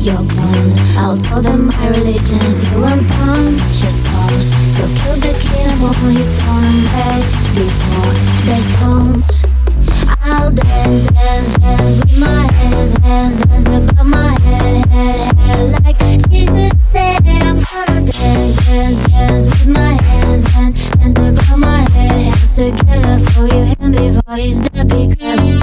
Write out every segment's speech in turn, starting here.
you're gone. I'll tell them my religion's your unconscious comes. So kill the kid before he's thrown back. Before there's stones, I'll dance, dance, dance with my hands, hands, hands above my head, head, head. Like Jesus said, I'm gonna dance, dance, dance with my hands, hands, hands above my head, hands together for you, him before he's dead. Because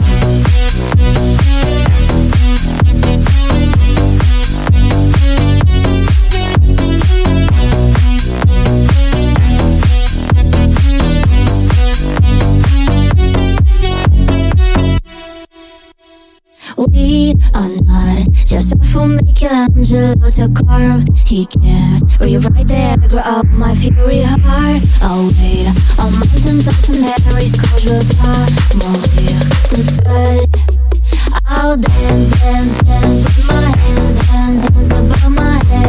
we are not just a from Michelangelo to carve. He can rewrite the aggro of my fury heart. I'll wait on mountain tops and Mary's coach will mourir toute seule. I'll dance, dance, dance with my hands, hands, hands above my head.